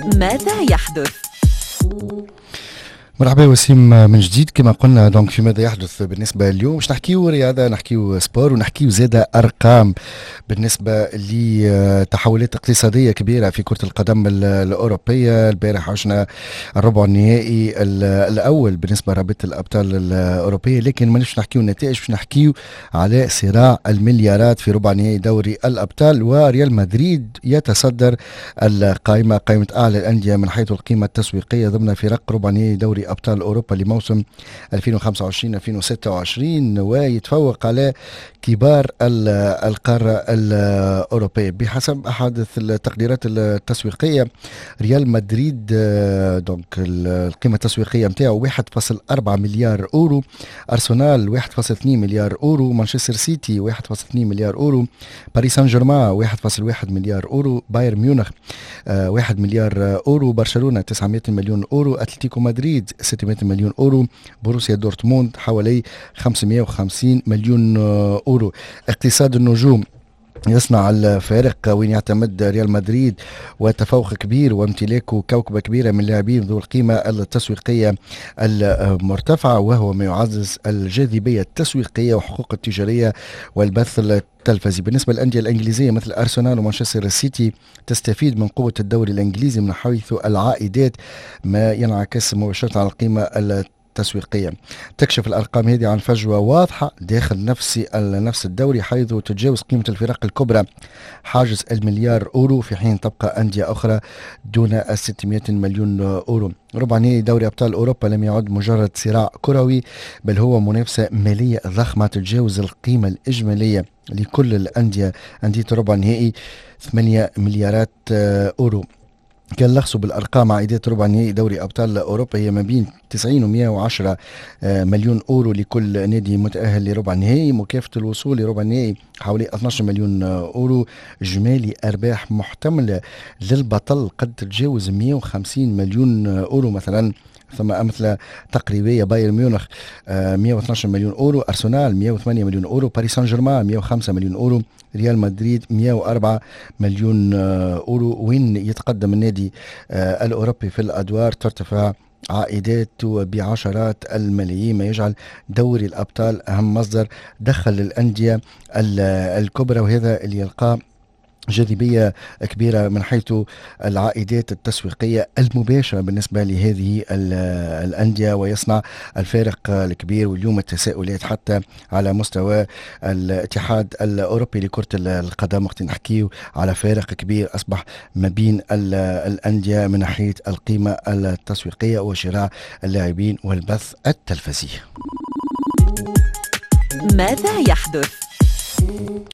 ماذا يحدث؟ مرحبا وسيم من جديد. كما قلنا دونك في ماذا يحدث بالنسبه اليوم باش نحكيو رياضه، نحكيو سبور، ونحكيو زاده ارقام بالنسبه لتحولات اقتصاديه كبيره في كره القدم الاوروبيه. البارح عشنا الربع النهائي الاول بالنسبه لرابطه الابطال الاوروبيه، لكن مانيش نحكيو النتائج، باش نحكيو على صراع المليارات في ربع نهائي دوري الابطال. وريال مدريد يتصدر القائمه، قائمه اعلى الانديه من حيث القيمه التسويقيه ضمن فرق ربع نهائي دوري أبطال أوروبا لموسم 2025-2026، ويتفوق على كبار القارة الأوروبية. بحسب أحد التقديرات التسويقية، ريال مدريد دونك القيمة التسويقية متاعه 1.4 مليار أورو، أرسنال 1.2 مليار أورو، مانشستر سيتي 1.2 مليار أورو، باريس سان جيرمان 1.1 مليار أورو، بايرن ميونخ 1 مليار أورو، برشلونة 900 مليون أورو، أتلتيكو مدريد 600 مليون أورو، بروسيا دورتموند حوالي 550 مليون أورو. اقتصاد النجوم يصنع الفارق وين يعتمد ريال مدريد وتفوق كبير وامتلاكه كوكبة كبيرة من اللاعبين ذو القيمة التسويقية المرتفعة، وهو ما يعزز الجاذبية التسويقية وحقوق التجارية والبث التلفزي. بالنسبة للأندية الإنجليزية مثل أرسنال ومانشستر سيتي تستفيد من قوة الدوري الإنجليزي من حيث العائدات، ما ينعكس مباشرة على القيمة التسويقية. تكشف الأرقام هذه عن فجوة واضحة داخل نفس الدوري، حيث تتجاوز قيمة الفرق الكبرى حاجز المليار أورو، في حين تبقى أندية أخرى دون 600 مليون أورو. ربع نهائي دوري أبطال أوروبا لم يعد مجرد صراع كروي، بل هو منافسة مالية ضخمة تتجاوز القيمة الإجمالية لكل الأندية. أندية ربع نهائي 8 مليارات أورو. كان لخصوا بالأرقام عائدات ربع نهائي دوري أبطال أوروبا هي ما بين 90 و 110 مليون أورو لكل نادي متأهل لربع النهائي. مكافأة الوصول لربع النهائي حوالي 12 مليون أورو. إجمالي أرباح محتملة للبطل قد تتجاوز 150 مليون أورو. مثلا ثم أمثلة تقريبية: بايرن ميونخ 112 مليون أورو، أرسنال 108 مليون أورو، باريس سان جيرمان 105 مليون أورو، ريال مدريد 104 مليون أورو. وين يتقدم النادي الأوروبي في الأدوار ترتفع عائداته بعشرات الملايين، ما يجعل دوري الأبطال أهم مصدر دخل للأندية الكبرى، وهذا اللي يلقاه جاذبية كبيرة من حيث العائدات التسويقية المباشرة بالنسبة لهذه الأندية، ويصنع الفارق الكبير. واليوم التساؤلات حتى على مستوى الاتحاد الأوروبي لكرة القدم، وقت نحكيه على فارق كبير أصبح ما بين الأندية من ناحية القيمة التسويقية وشراء اللاعبين والبث التلفزي. ماذا يحدث؟